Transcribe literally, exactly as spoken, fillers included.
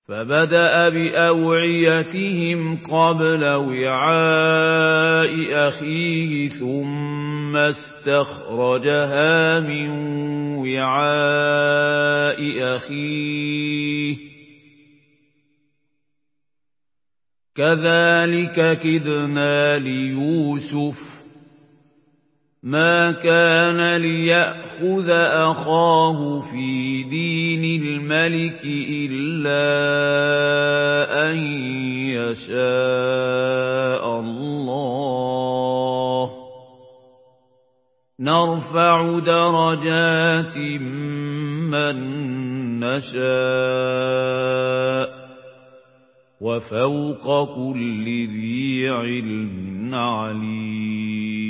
فبدأ بأوعيتهم قبل وعاء أخيه ثم استخرجها من وعاء أخيه كذلك كدنا ليوسف ما كان ليأخذ أخاه في دين الملك إلا أن يشاء الله نرفع درجات من نشاء وفوق كل ذي علم عليم